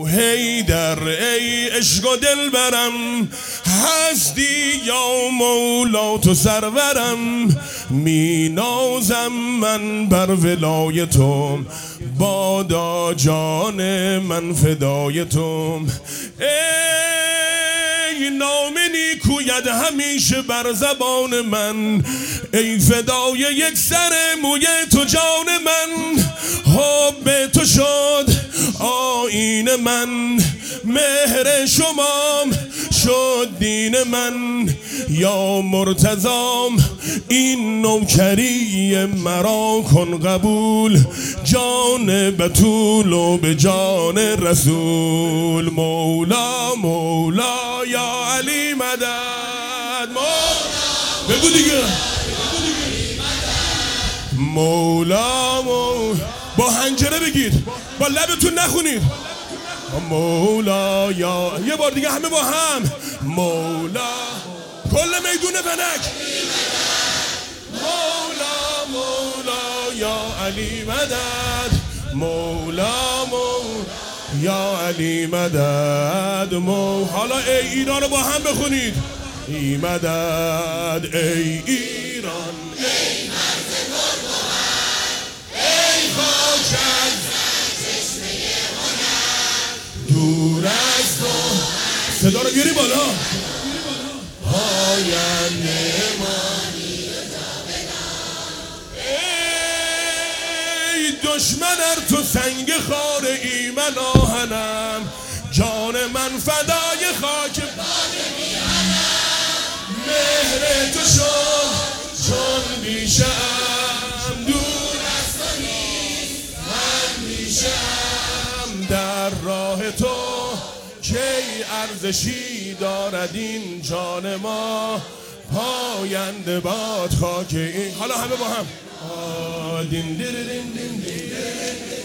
حیدر ای عشق و دل برم، هستی یا مولا تو سرورم. می نازم من بر ولای تو، بادا جان من فدای تو. ای نام نیکویت همیشه بر زبان من، ای فدای یک سر موی تو جان من. حب تو شد آیین من، مهر شما شد دین من. یا مرتضام این نوکری مرا کن قبول، جان بتول و به جان رسول. مولا مولا یا علی مدد. بگو دیگه. مولا مولا با حنجره بگید، با لبتون نخونید. مولا یا یه بار دیگه همه با هم. مولا کل میدون فنک. مولا مولا یا علی مدد. مولا مولا یا علی مدد. حالا ای ایران رو با هم بخونید. ای مدد ای ایران، ای مرز پرگوهر، ای خاک از چشمه هنر، دور از تو. صدا رو بیاری بالا. پاینده مانی ای دشمن ار تو سنگ خاره ای من آهنم، جان من فدای خاک باد میهنم. مهر تو شد چون میشم، دور از تو نیست من میشم. در راه تو کی ارزشی دارد این جان ما، پاینده باد خاک این. حالا همه با هم. دین دین دین دین دین.